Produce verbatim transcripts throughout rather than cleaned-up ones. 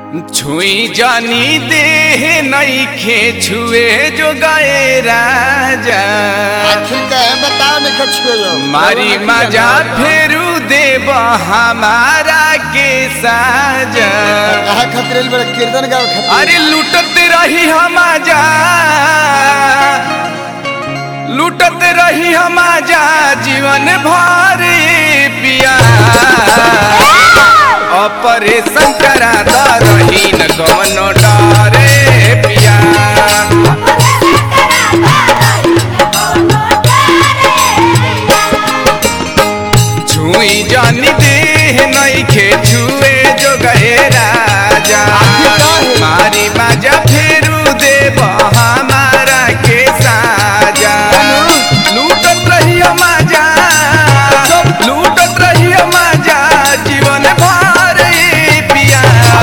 छुई जानी देह नहीं खे छुए जो गए राजा आखिर का है बताओ नहीं छुए मारी मजा फेरू देव हमारा के साजा कहा खतरे बड़े कीर्तन गाओ खतरे अरे लूटते रही हम जा लूटते रही हम जा जीवन भर पिया ऑपरेशन करा रही न कौनो डरे पिया छुई जानी देह नहीं खे छुए जो गए राजा मारी बाजा फेरू देव हमारा के साजा लूटत रही मजा लूटत रही मजा जीवन भर पिया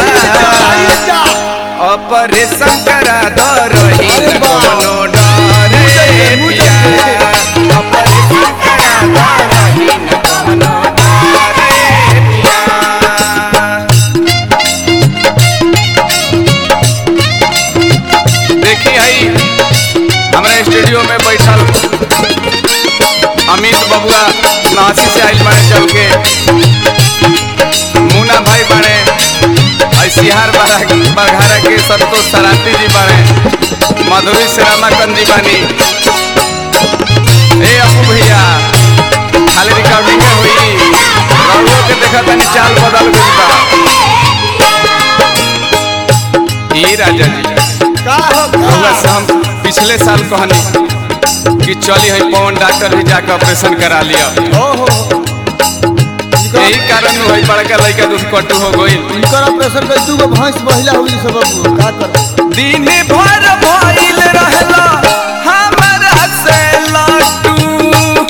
ऑपरेशन करा रही न कौनो डरे पिया ऑपरेशन करा रही न कौनो डरे पिया। देखी हई हमारे स्टूडियो में बैठल अमित बबुआ नासी से आइल बने चल के मुन्ना भाई बने सिहार बघारा के संतोष सराती जी बने मधुरी से रमाकंद जी बनी ए अपू भैया खाली रिकॉर्डिंग हुई रउआ के देखा तनी चाल बदल गई बा ई राजा जी का हो रउआ से हम पिछले साल कहनी कि चली है पवन डॉक्टर भी जाकर ऑपरेशन करा लिया हो हो यही कारण हुई बड़का लड़का दूध कटू हो गई इनकर ऑपरेशन कर दू गो भैंस महिला हुई सब का कर दिन भर भइल रहला हमरा से लटू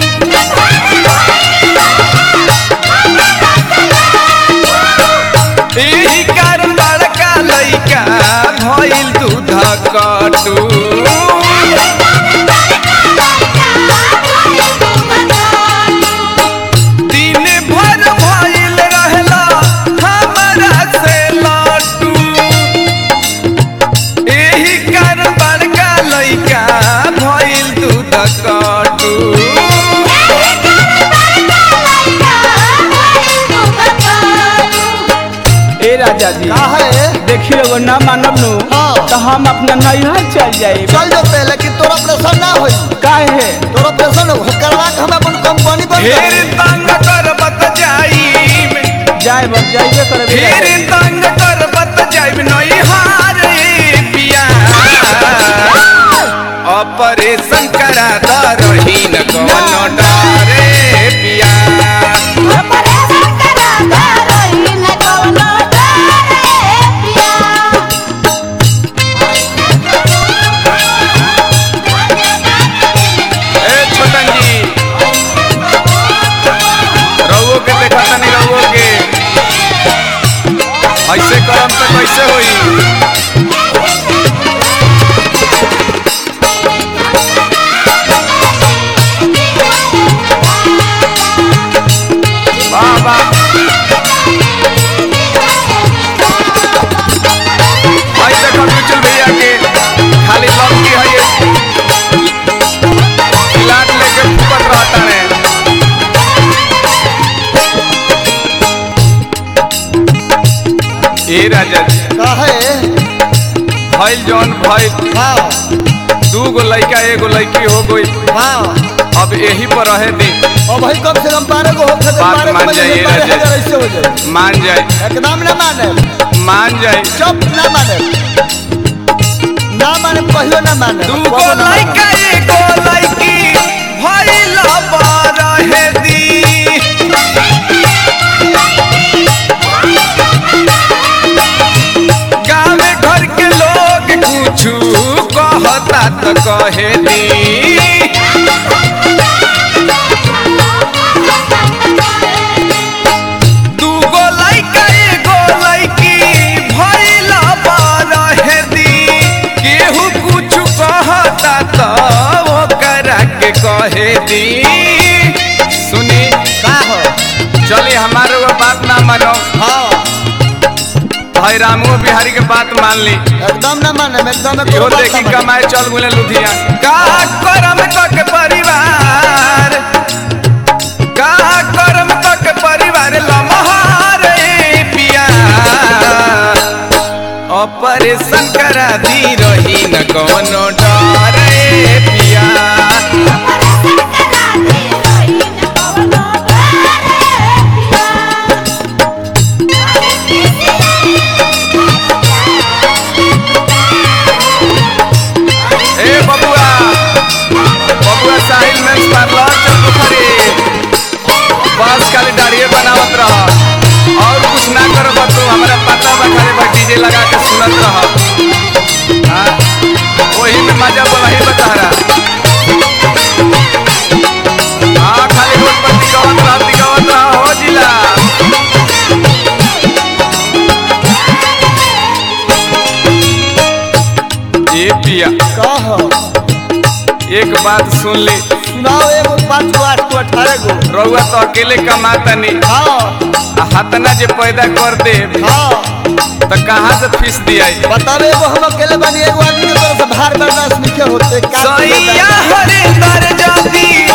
यही कारण बड़का लड़का भइल दूध कटू राजा जी का है देखिए वो ना मानब नु हाँ। तो हम अपना नैहर चल जाए चल जाते लेकिन तोरा ऑपरेशन ना होई काहे है तोरा ऑपरेशन करवा के हम अपन कंपनी बंद फिर तंग करबत जाई जाए बस जाइए करे फिर तंग करबत जाई नहीं हार पिया ऑपरेशन करा रही न कोनो डरे पिया ऐसे करम तो कैसे होई वाह वाह ऐसे देखो म्यूचुअल भैया के खाली लड़की है ये लाट लेके फुकट रहता है ए राजा जी का है भइल जौन भइल हां दू गो लड़का एगो लड़की हो गई हां अब यही पर रहे दी और भाई कम से कम बारह गो होखे बात बारह मान गो जाइए बारह राजा। हजार ऐसे हो जाए मान जाए एकदम ना माने मान जाए चुप ना माने ना माने पहले ना माने दू गो लड़का एगो लड़की भइल पर रहे दी गाँव घर के लोग कुछ कहता तो कहे दी दूगो लड़का एगो लड़की भइल पर रहे दी केहू कुछ कहता तो ओकरा के कहे दी सुनी का हो चलिए हमारे वो बात ना मानो हाँ भाई भाई रामू बिहारी के बात मान ली एकदम ना माने एकदम ना इहो देखी कमाए चल गुले लुधियाना का करम के परिवार का करम के परिवार लमहार पिया ऑपरेशन करा दी रही न कोनो डर पिया ए बबुआ बबुआ साहिल में पार्लर चल बुखरी बस खाली दाढ़ी बनावत रह और कुछ ना करब तू हमरा पता बा खाली बा डीजे लगा के सुनत रह हां वही में मजा बोलही बतारा हां खाली रोड पर दिखावत रह दिखावत रह हो जिला ए पिया कह एक बात सुन ले सुनाओ एगो पाँच गो आठ गो अठारह गो रउआ तो अकेले कमाता नहीं हाँ हाथना जे पैदा कर दे हाँ तो कहाँ से फीस दिया बतावे एगो हम अकेले बनी एगो आदमी के तरफ से भार बर्दाश्त नहीं होते का सैया हरिंदर जाती